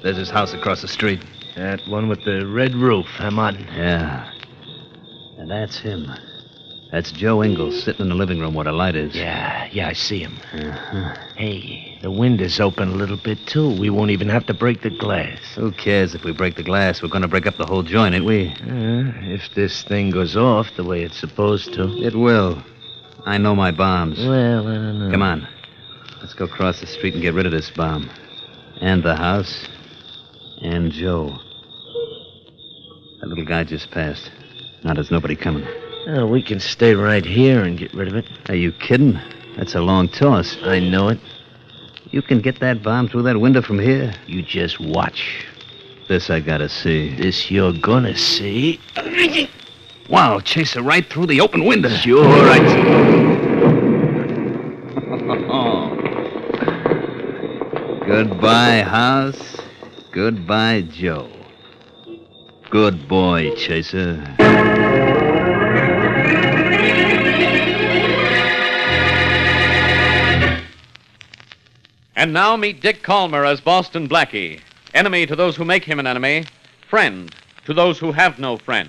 There's his house across the street. That one with the red roof, huh, Martin? Yeah. And that's him. That's Joe Ingalls sitting in the living room where the light is. Yeah, I see him. Uh-huh. Hey, the window's open a little bit, too. We won't even have to break the glass. Who cares if we break the glass? We're going to break up the whole joint, ain't we? If this thing goes off the way it's supposed to. It will. I know my bombs. Well, I don't know. Come on. Let's go across the street and get rid of this bomb. And the house. And Joe. That little guy just passed. Now there's nobody coming. We can stay right here and get rid of it. Are you kidding? That's a long toss. I know it. You can get that bomb through that window from here? You just watch. This I gotta see. This you're gonna see. Wow, chase her right through the open window. Sure, right. Goodbye, house. Goodbye, Joe. Good boy, Chaser. And now meet Dick Calmer as Boston Blackie. Enemy to those who make him an enemy. Friend to those who have no friend.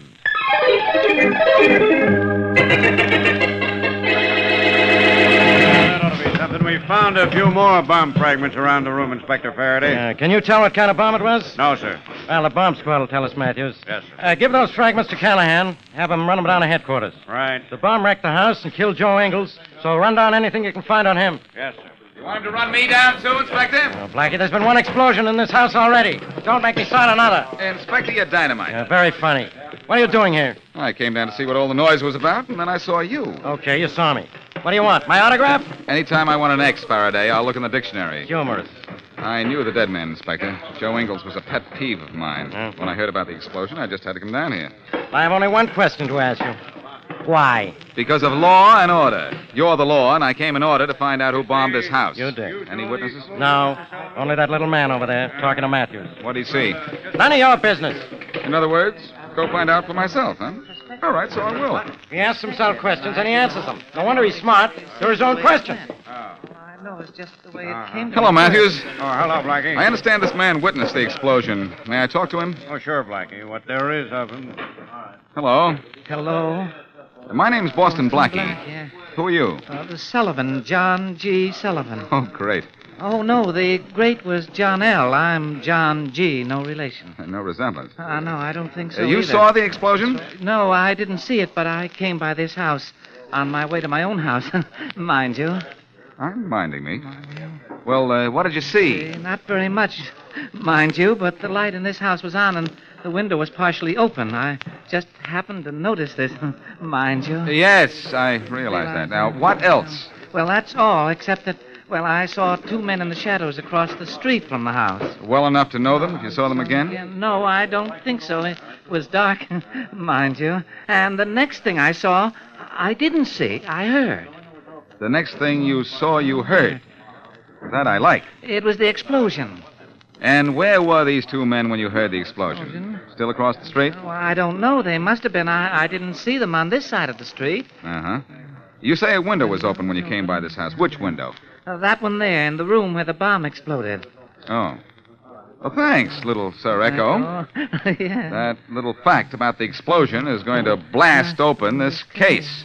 That ought to be something. We found a few more bomb fragments around the room, Inspector Faraday. Can you tell what kind of bomb it was? No, sir. Well, the bomb squad will tell us, Matthews. Yes, sir. Give those fragments to Callahan. Have him run them down to headquarters. Right. The bomb wrecked the house and killed Joe Ingalls, so run down anything you can find on him. Yes, sir. You want him to run me down, too, Inspector? Oh, Blackie, there's been one explosion in this house already. Don't make me start another. Inspector, you're dynamite. Very funny. What are you doing here? I came down to see what all the noise was about, and then I saw you. Okay, you saw me. What do you want? My autograph? Anytime I want an X, Faraday, I'll look in the dictionary. Humorous. I knew the dead man, Inspector. Joe Ingalls was a pet peeve of mine. When I heard about the explosion, I just had to come down here. I have only one question to ask you. Why? Because of law and order. You're the law, and I came in order to find out who bombed this house. You did. Any witnesses? No. Only that little man over there talking to Matthews. What'd he see? None of your business. In other words, go find out for myself, huh? All right, so I will. He asks himself questions and he answers them. No wonder he's smart. They're his own questions. I know it's just the way it came to Hello, me. Matthews. Oh, hello, Blackie. I understand this man witnessed the explosion. May I talk to him? Oh, sure, Blackie. What there is of him. Hello. Hello? My name's Boston Blackie. Yeah. Who are you? The Sullivan, John G. Sullivan. Oh, great. Oh, no, the great was John L. I'm John G., no relation. No resemblance. No, I don't think so You either. saw the explosion? No, I didn't see it, but I came by this house on my way to my own house, mind you. I'm minding me. Well, what did you see? Not very much, mind you, but the light in this house was on and the window was partially open. I just happened to notice this, mind you. Yes, I realize that. Now, what else? Well, that's all, except that, well, I saw two men in the shadows across the street from the house. Well enough to know them? You saw them again? Yeah, no, I don't think so. It was dark, mind you. And the next thing I saw, I didn't see. I heard. The next thing you saw, you heard. That I like. It was the explosion. And where were these two men when you heard the explosion? Still across the street? Well, I don't know. They must have been. I didn't see them on this side of the street. Uh-huh. You say a window was open when you came by this house. Which window? That one there, in the room where the bomb exploded. Oh. Well, thanks, little Sir Echo. Yeah. That little fact about the explosion is going to blast open this case.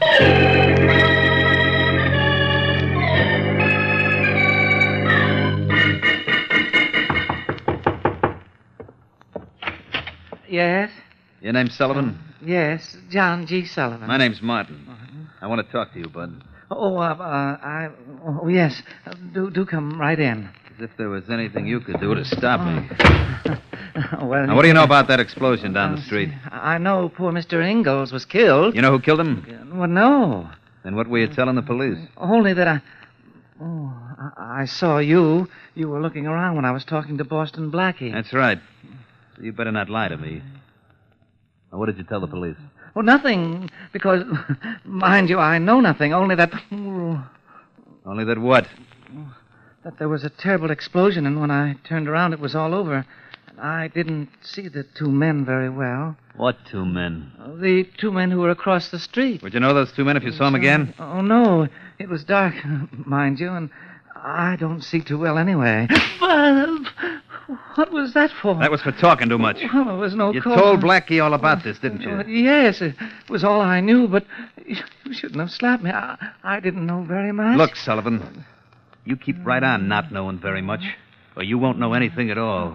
Yes? Your name's Sullivan? Yes, John G. Sullivan. My name's Martin. I want to talk to you, bud. Oh, yes. Do come right in. As if there was anything you could do to stop me. Well, Now, what do you know about that explosion down the street? I know poor Mr. Ingalls was killed. You know who killed him? Well, no. Then what were you telling the police? Only that I saw you. You were looking around when I was talking to Boston Blackie. That's right. You better not lie to me. Now, what did you tell the police? Oh, nothing, because, mind you, I know nothing, only that... Only that what? That there was a terrible explosion, and when I turned around, it was all over. And I didn't see the two men very well. What two men? The two men who were across the street. Would you know those two men if you saw them again? Oh, no. It was dark, mind you, and I don't see too well anyway. What was that for? That was for talking too much. Well, there was no You cause. told Blackie all about this, didn't you? Yes, it was all I knew, but you shouldn't have slapped me. I didn't know very much. Look, Sullivan, you keep right on not knowing very much, or you won't know anything at all.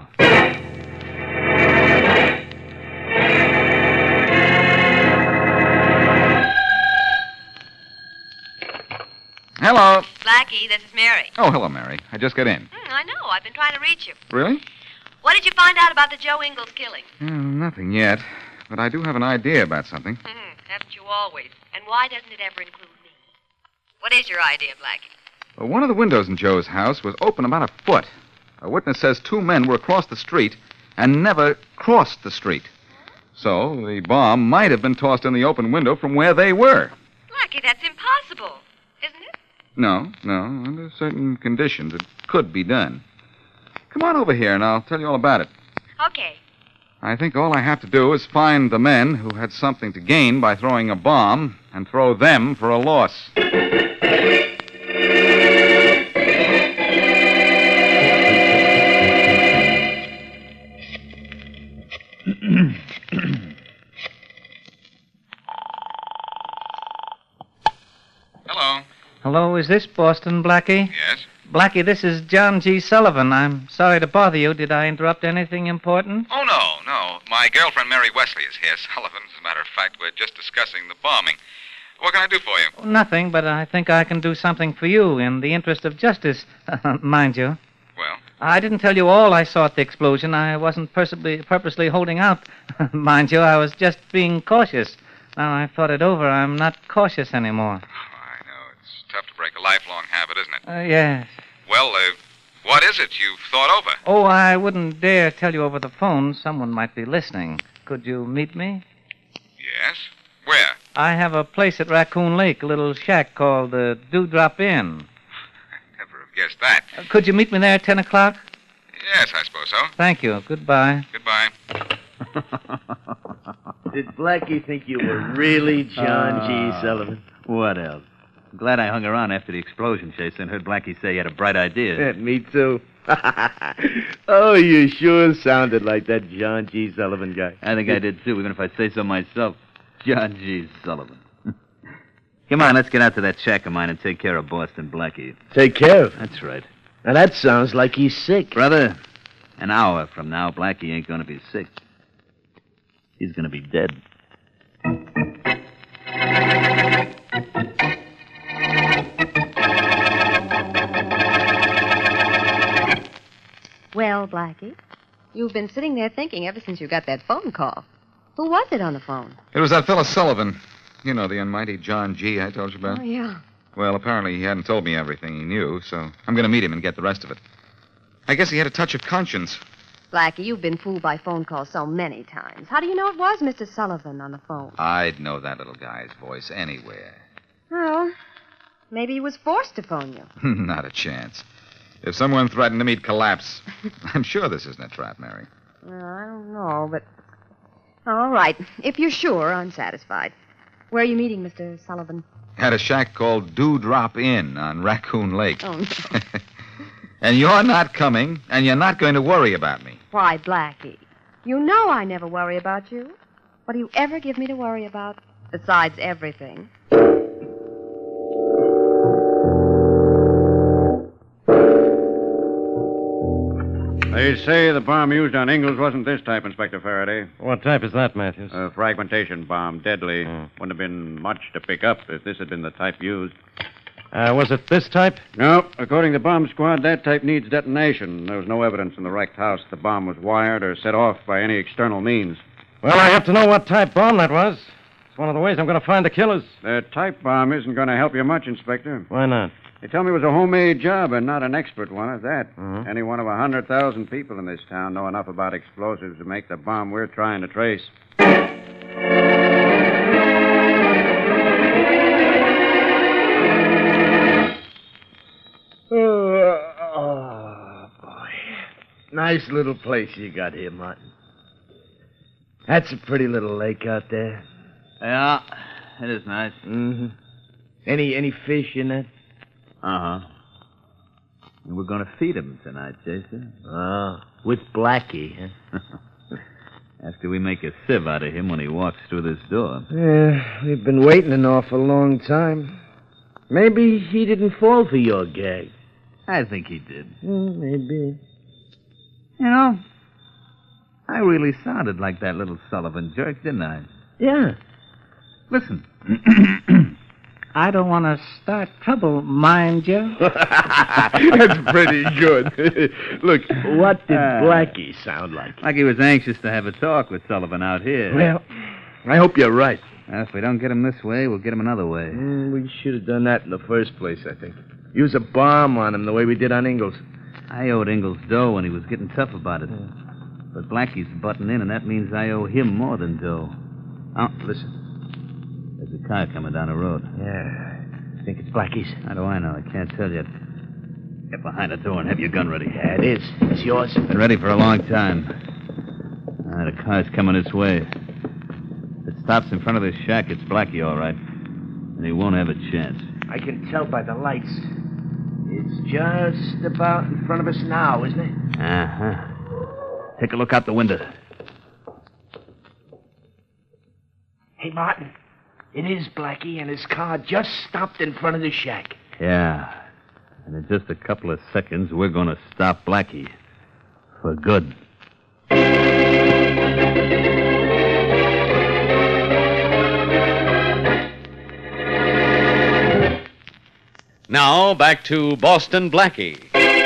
Hello. Blackie, this is Mary. Oh, hello, Mary. I just got in. I know. I've been trying to reach you. Really? What did you find out about the Joe Ingalls killing? Nothing yet. But I do have an idea about something. Haven't you always? And why doesn't it ever include me? What is your idea, Blackie? Well, one of the windows in Joe's house was open about a foot. A witness says 2 men were across the street and never crossed the street. So the bomb might have been tossed in the open window from where they were. Blackie, that's impossible, isn't it? No. Under certain conditions, it could be done. Come on over here, and I'll tell you all about it. Okay. I think all I have to do is find the men who had something to gain by throwing a bomb and throw them for a loss. Hello. Hello, is this Boston, Blackie? Yes? Blackie, this is John G. Sullivan. I'm sorry to bother you. Did I interrupt anything important? Oh, no. My girlfriend Mary Wesley is here, Sullivan. As a matter of fact, we're just discussing the bombing. What can I do for you? Nothing, but I think I can do something for you in the interest of justice, mind you. Well? I didn't tell you all I saw at the explosion. I wasn't purposely holding out, mind you. I was just being cautious. Now I've thought it over. I'm not cautious anymore. I know. It's tough to break a lifelong habit, isn't it? Yes. Well, what is it you've thought over? Oh, I wouldn't dare tell you over the phone. Someone might be listening. Could you meet me? Yes? Where? I have a place at Raccoon Lake, a little shack called the Dewdrop Inn. I never have guessed that. Could you meet me there at 10 o'clock? Yes, I suppose so. Thank you. Goodbye. Goodbye. Did Blackie think you were really John G. Sullivan? What else? I'm glad I hung around after the explosion chase and heard Blackie say he had a bright idea. Yeah, me too. Oh, you sure sounded like that John G. Sullivan guy. I think I did, too, even if I say so myself. John G. Sullivan. Come on, let's get out to that shack of mine and take care of Boston Blackie. Take care of him. That's right. Now, that sounds like he's sick. Brother, an hour from now, Blackie ain't going to be sick. He's going to be dead. Well, Blackie, you've been sitting there thinking ever since you got that phone call. Who was it on the phone? It was that fellow Sullivan. You know, the almighty John G. I told you about. Oh, yeah. Well, apparently he hadn't told me everything he knew, so I'm going to meet him and get the rest of it. I guess he had a touch of conscience. Blackie, you've been fooled by phone calls so many times. How do you know it was Mr. Sullivan on the phone? I'd know that little guy's voice anywhere. Well, maybe he was forced to phone you. Not a chance. If someone threatened him, he'd collapse. I'm sure this isn't a trap, Mary. Well, I don't know, but... All right. If you're sure, I'm satisfied. Where are you meeting, Mr. Sullivan? At a shack called Dewdrop Inn on Raccoon Lake. Oh, no. And you're not coming, and you're not going to worry about me. Why, Blackie, you know I never worry about you. What do you ever give me to worry about? Besides everything. They say the bomb used on Ingalls wasn't this type, Inspector Faraday. What type is that, Matthews? A fragmentation bomb, deadly. Wouldn't have been much to pick up if this had been the type used. Was it this type? No, according to the bomb squad, that type needs detonation. There was no evidence in the wrecked house the bomb was wired or set off by any external means. Well, I have to know what type bomb that was. It's one of the ways I'm going to find the killers. The type bomb isn't going to help you much, Inspector. Why not? They tell me it was a homemade job and not an expert one at that. Any one of 100,000 people in this town know enough about explosives to make the bomb we're trying to trace. Oh, boy. Nice little place you got here, Martin. That's a pretty little lake out there. Yeah, it is nice. Mm-hmm. Any fish in it? Uh-huh. And we're going to feed him tonight, Chaser. Oh, with Blackie, huh? After we make a sieve out of him when he walks through this door. Yeah, we've been waiting an awful long time. Maybe he didn't fall for your gag. I think he did. Maybe. You know, I really sounded like that little Sullivan jerk, didn't I? Yeah. Listen. I don't want to start trouble, mind you. That's pretty good. Look, what did Blackie sound like? Like he was anxious to have a talk with Sullivan out here. Well, I hope you're right. If we don't get him this way, we'll get him another way. We should have done that in the first place, I think. Use a bomb on him the way we did on Ingalls. I owed Ingalls dough when he was getting tough about it. But Blackie's butting in, and that means I owe him more than dough. Oh, listen. There's a car coming down the road. Yeah. Think it's Blackie's? How do I know? I can't tell yet. Get behind the door and have your gun ready. Yeah, it is. It's yours. Been ready for a long time. The car's coming this way. If it stops in front of this shack, it's Blackie, all right. And he won't have a chance. I can tell by the lights. It's just about in front of us now, isn't it? Uh-huh. Take a look out the window. Hey, Martin. It is Blackie, and his car just stopped in front of the shack. Yeah. And in just a couple of seconds, we're going to stop Blackie. For good. Now, back to Boston Blackie.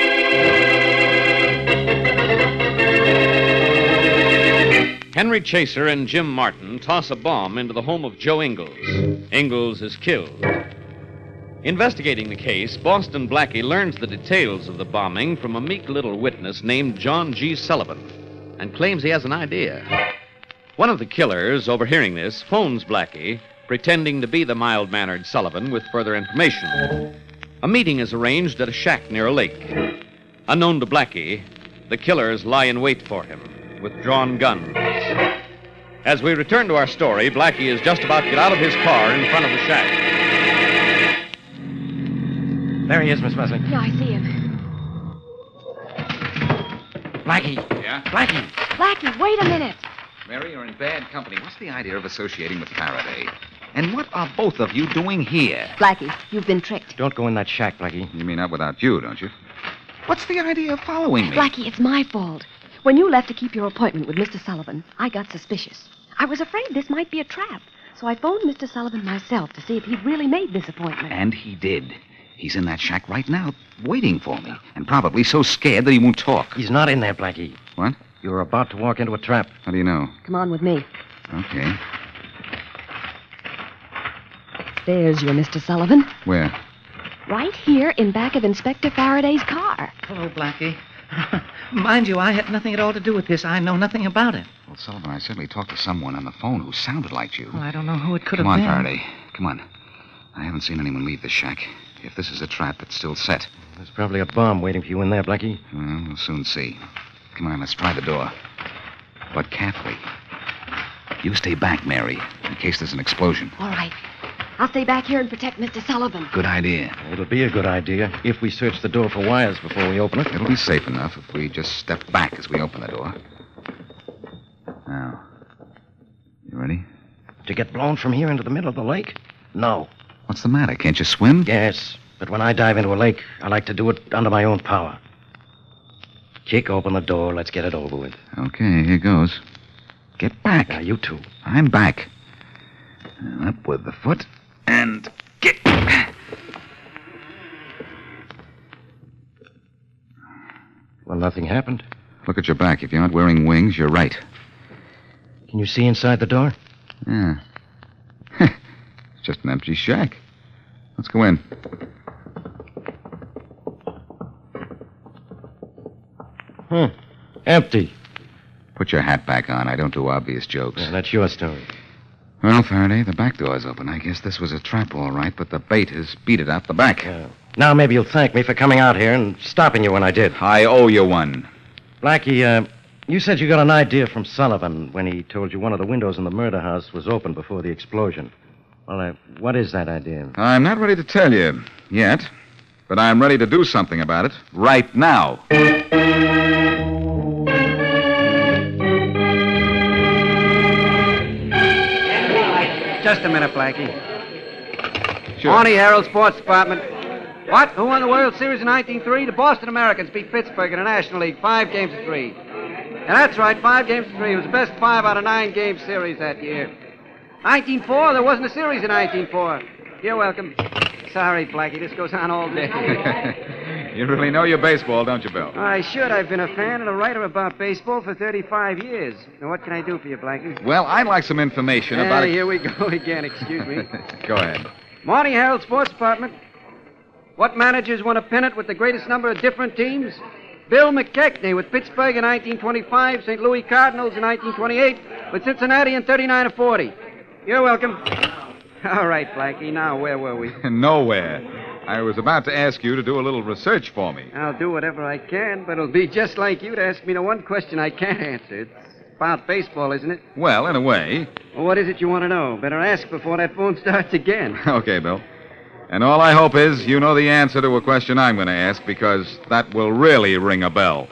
Henry Chaser and Jim Martin toss a bomb into the home of Joe Ingalls. Ingalls is killed. Investigating the case, Boston Blackie learns the details of the bombing from a meek little witness named John G. Sullivan and claims he has an idea. One of the killers, overhearing this, phones Blackie, pretending to be the mild-mannered Sullivan with further information. A meeting is arranged at a shack near a lake. Unknown to Blackie, the killers lie in wait for him with drawn guns. As we return to our story, Blackie is just about to get out of his car in front of the shack. There he is, Miss Wesley. Yeah, I see him. Blackie. Yeah? Blackie. Blackie, wait a minute. Mary, you're in bad company. What's the idea of associating with Faraday? And what are both of you doing here? Blackie, you've been tricked. Don't go in that shack, Blackie. You mean not without you, don't you? What's the idea of following me? Blackie, it's my fault. When you left to keep your appointment with Mr. Sullivan, I got suspicious. I was afraid this might be a trap. So I phoned Mr. Sullivan myself to see if he'd really made this appointment. And he did. He's in that shack right now, waiting for me, and probably so scared that he won't talk. He's not in there, Blackie. What? You're about to walk into a trap. How do you know? Come on with me. Okay. There's your Mr. Sullivan. Where? Right here in back of Inspector Faraday's car. Hello, Blackie. Mind you, I had nothing at all to do with this. I know nothing about it. Well, Sullivan, I certainly talked to someone on the phone who sounded like you. Well, I don't know who it could Come have on, been. Faraday. Come on. I haven't seen anyone leave the shack. If this is a trap, it's still set. There's probably a bomb waiting for you in there, Blackie. Well, we'll soon see. Come on, let's try the door. But carefully. You stay back, Mary, in case there's an explosion. All right. I'll stay back here and protect Mr. Sullivan. Good idea. It'll be a good idea if we search the door for wires before we open it. It'll be safe enough if we just step back as we open the door. Now, you ready? To get blown from here into the middle of the lake? No. What's the matter? Can't you swim? Yes, but when I dive into a lake, I like to do it under my own power. Kick open the door. Let's get it over with. Okay, here goes. Get back. Now, you two. I'm back. Now, up with the foot and get. Well, nothing happened. Look at your back. If you're not wearing wings, you're right. Can you see inside the door? Yeah. It's just an empty shack. Let's go in. Empty. Put your hat back on. I don't do obvious jokes. Yeah, that's your story. Well, Faraday, the back door's open. I guess this was a trap, all right, but the bait has beat it out the back. Now maybe you'll thank me for coming out here and stopping you when I did. I owe you one. Blackie, you said you got an idea from Sullivan when he told you one of the windows in the murder house was open before the explosion. Well, what is that idea? I'm not ready to tell you yet. But I'm ready to do something about it right now. Just a minute, Blackie. Sure. Morning, Herald Sports Department. What? Who won the World Series in 1903? The Boston Americans beat Pittsburgh in the National League 5-3. And that's right, 5-3. It was the best 5 out of 9 game series that year. 1904, there wasn't a series in 1904. You're welcome. Sorry, Blackie, this goes on all day. You really know your baseball, don't you, Bill? I should. I've been a fan and a writer about baseball for 35 years. Now, what can I do for you, Blackie? Well, I'd like some information about it. Here we go again. Excuse me. Go ahead. Morning, Herald Sports Department. What managers won a pennant with the greatest number of different teams? Bill McKechnie with Pittsburgh in 1925, St. Louis Cardinals in 1928, with Cincinnati in 39 or 40. You're welcome. All right, Blackie. Now, where were we? Nowhere. I was about to ask you to do a little research for me. I'll do whatever I can, but it'll be just like you to ask me the one question I can't answer. It's about baseball, isn't it? Well, in a way. Well, what is it you want to know? Better ask before that phone starts again. Okay, Bill. And all I hope is you know the answer to a question I'm going to ask, because that will really ring a bell.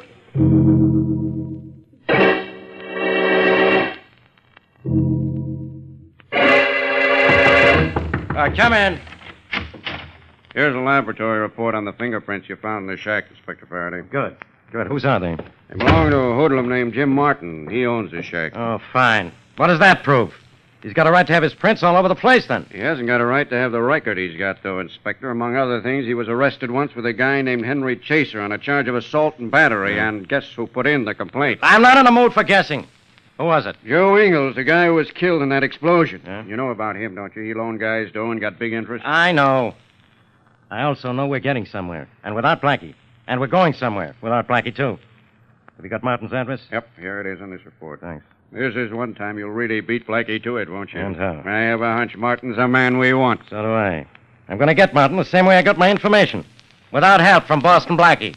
Come in. Here's a laboratory report on the fingerprints you found in the shack, Inspector Faraday. Good. Good. Whose are they? They belong to a hoodlum named Jim Martin. He owns the shack. Oh, fine. What does that prove? He's got a right to have his prints all over the place, then. He hasn't got a right to have the record he's got, though, Inspector. Among other things, he was arrested once with a guy named Henry Chaser on a charge of assault and battery, and guess who put in the complaint? I'm not in the mood for guessing. Who was it? Joe Ingles, the guy who was killed in that explosion. Yeah? You know about him, don't you? He loaned guys dough and got big interest. I know. I also know we're getting somewhere, and without Blackie. And we're going somewhere without Blackie, too. Have you got Martin's address? Yep, here it is on this report. Thanks. This is one time you'll really beat Blackie to it, won't you? And how? I have a hunch Martin's the man we want. So do I. I'm going to get Martin the same way I got my information. Without help from Boston Blackie.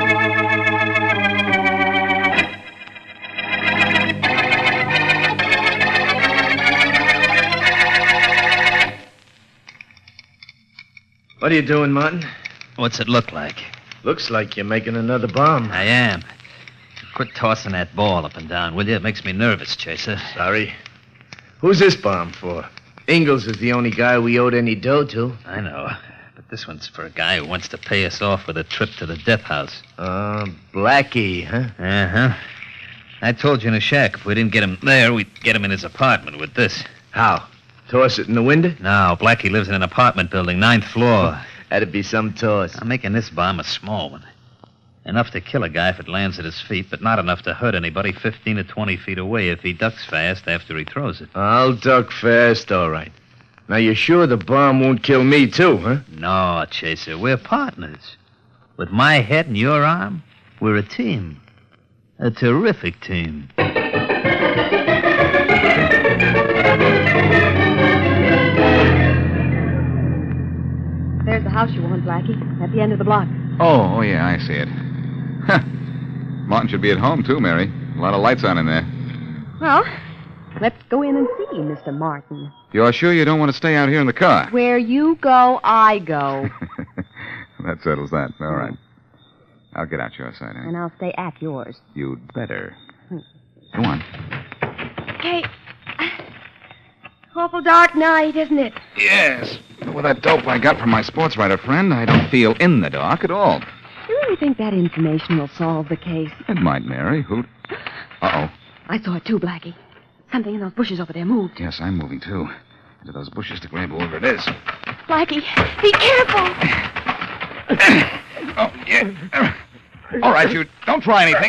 What are you doing, Martin? What's it look like? Looks like you're making another bomb. I am. Quit tossing that ball up and down, will you? It makes me nervous, Chaser. Sorry. Who's this bomb for? Ingalls is the only guy we owed any dough to. I know. But this one's for a guy who wants to pay us off with a trip to the death house. Blackie, huh? Uh-huh. I told you in the shack if we didn't get him there, we'd get him in his apartment with this. How? Toss it in the window? No, Blackie lives in an apartment building, 9th floor. That'd be some toss. I'm making this bomb a small one. Enough to kill a guy if it lands at his feet, but not enough to hurt anybody 15 to 20 feet away if he ducks fast after he throws it. I'll duck fast, all right. Now, you're sure the bomb won't kill me, too, huh? No, Chaser, we're partners. With my head and your arm, we're a team. A terrific team. There's the house you want, Blackie, at the end of the block. Oh, yeah, I see it. Huh. Martin should be at home, too, Mary. A lot of lights on in there. Well, let's go in and see, Mr. Martin. You're sure you don't want to stay out here in the car? Where you go, I go. That settles that. All right. I'll get out your side, huh? And I'll stay at yours. You'd better. Go on. Hey, awful dark night, isn't it? Yes. With that dope I got from my sports writer friend, I don't feel in the dark at all. You really think that information will solve the case? It might, Mary. Who? Uh-oh. I saw it too, Blackie. Something in those bushes over there moved. Yes, I'm moving, too. Into those bushes to grab whoever it is. Blackie, be careful. Oh, yeah. All right, you don't try anything.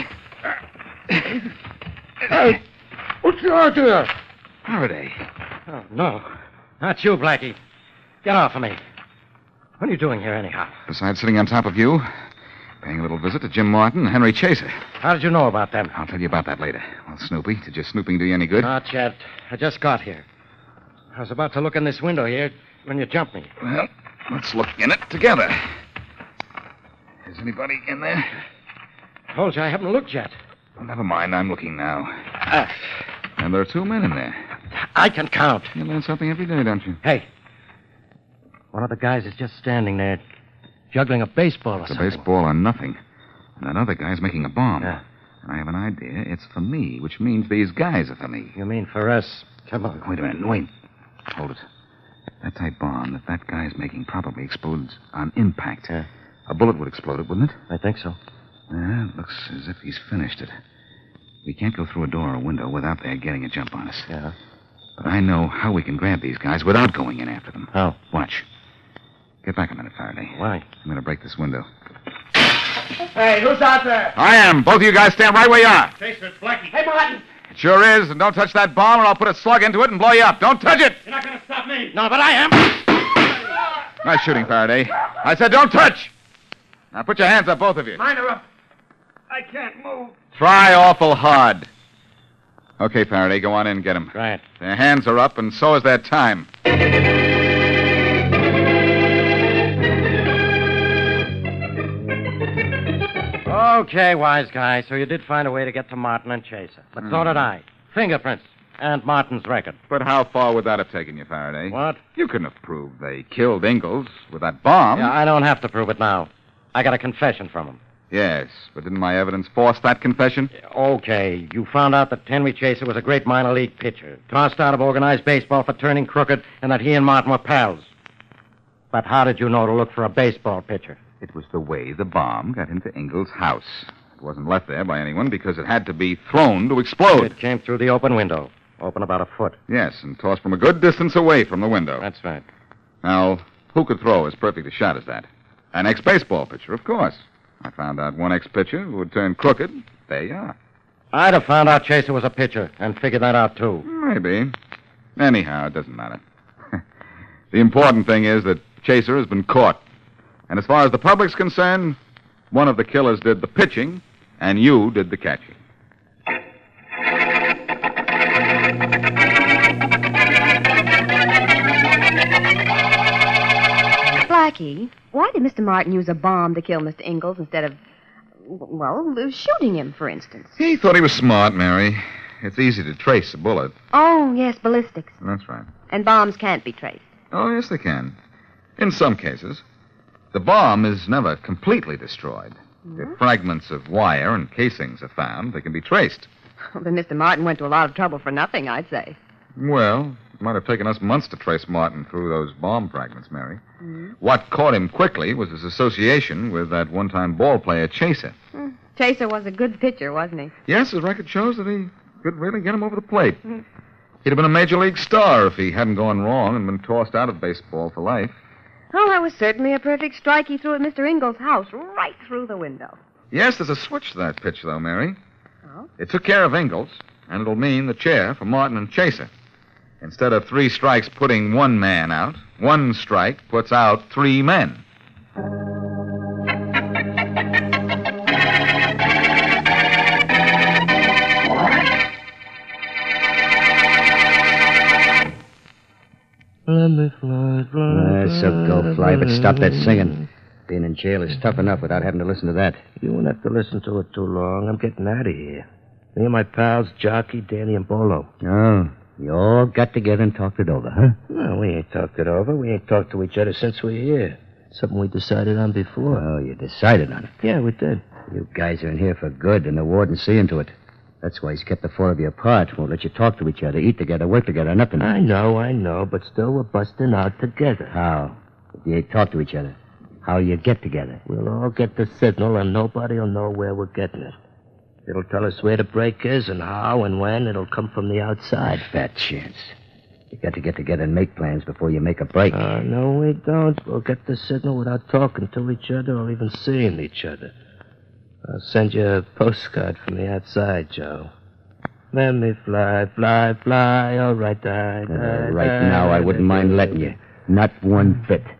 Hey, what's out there? Faraday. Oh, no. Not you, Blackie. Get off of me. What are you doing here, anyhow? Besides sitting on top of you, paying a little visit to Jim Martin and Henry Chaser. How did you know about them? I'll tell you about that later. Well, Snoopy, did your snooping do you any good? Not yet. I just got here. I was about to look in this window here when you jumped me. Well, let's look in it together. Is anybody in there? Told you I haven't looked yet. Well, never mind, I'm looking now. And there are 2 men in there. I can count. You learn something every day, don't you? Hey. One of the guys is just standing there, juggling a baseball or It's a something. baseball or nothing. And that other guy's making a bomb. Yeah. And I have an idea. It's for me, which means these guys are for me. You mean for us? Come on. Wait a minute. Wait. Hold it. That type bomb that guy's making probably explodes on impact. Yeah. A bullet would explode it, wouldn't it? I think so. Yeah, it looks as if he's finished it. We can't go through a door or window without their getting a jump on us. Yeah. But I know how we can grab these guys without going in after them. How? Watch. Get back a minute, Faraday. Why? I'm going to break this window. Hey, who's out there? I am. Both of you guys stand right where you are. Chaser, it's Blackie. Hey, Martin. It sure is. And don't touch that bomb or I'll put a slug into it and blow you up. Don't touch it. You're not going to stop me. No, but I am. Nice shooting, Faraday. I said don't touch. Now put your hands up, both of you. Mine are up. I can't move. Try awful hard. Okay, Faraday, go on in and get them. Right. Their hands are up, and so is their time. Okay, wise guy. So you did find a way to get to Martin and Chaser. But so did I. Fingerprints. And Martin's record. But how far would that have taken you, Faraday? What? You couldn't have proved they killed Ingalls with that bomb. Yeah, I don't have to prove it now. I got a confession from him. Yes, but didn't my evidence force that confession? Okay, you found out that Henry Chaser was a great minor league pitcher, tossed out of organized baseball for turning crooked, and that he and Martin were pals. But how did you know to look for a baseball pitcher? It was the way the bomb got into Ingalls' house. It wasn't left there by anyone because it had to be thrown to explode. It came through the open window, open about a foot. Yes, and tossed from a good distance away from the window. That's right. Now, who could throw as perfect a shot as that? An ex-baseball pitcher, of course. I found out one ex-pitcher who would turn crooked. There you are. I'd have found out Chaser was a pitcher and figured that out, too. Maybe. Anyhow, it doesn't matter. The important thing is that Chaser has been caught. And as far as the public's concerned, one of the killers did the pitching, and you did the catching. Blackie, why did Mr. Martin use a bomb to kill Mr. Ingalls instead of, well, shooting him, for instance? He thought he was smart, Mary. It's easy to trace a bullet. Oh, yes, ballistics. That's right. And bombs can't be traced. Oh, yes, they can. In some cases. The bomb is never completely destroyed. If fragments of wire and casings are found, they can be traced. Then Mr. Martin went to a lot of trouble for nothing, I'd say. Well, it might have taken us months to trace Martin through those bomb fragments, Mary. What caught him quickly was his association with that one-time ball player, Chaser. Chaser was a good pitcher, wasn't he? Yes, his record shows that he could really get him over the plate. He'd have been a major league star if he hadn't gone wrong and been tossed out of baseball for life. Oh, that was certainly a perfect strike he threw at Mr. Ingalls' house, right through the window. Yes, there's a switch to that pitch, though, Mary. Oh? It took care of Ingalls, and it'll mean the chair for Martin and Chaser. Instead of 3 strikes putting 1 man out, 1 strike puts out 3 men. Let me fly, fly. So go fly, but stop that singing. Being in jail is tough enough without having to listen to that. You won't have to listen to it too long. I'm getting out of here. Me and my pals, Jockey, Danny, and Bolo. Oh, you all got together and talked it over, huh? No, we ain't talked it over. We ain't talked to each other since we're here. Something we decided on before. Oh, you decided on it. Yeah, we did. You guys are in here for good, and the warden's seeing to it. That's why he's kept the 4 of you apart. Won't let you talk to each other, eat together, work together, nothing. I know, but still we're busting out together. How? If you ain't talk to each other, how'll you get together? We'll all get the signal, and nobody'll know where we're getting it. It'll tell us where the break is and how and when. It'll come from the outside. Fat chance. You got to get together and make plans before you make a break. No, we don't. We'll get the signal without talking to each other or even seeing each other. I'll send you a postcard from the outside, Joe. Let me fly, fly, fly. All right, Right now, I wouldn't mind letting you. Not one bit.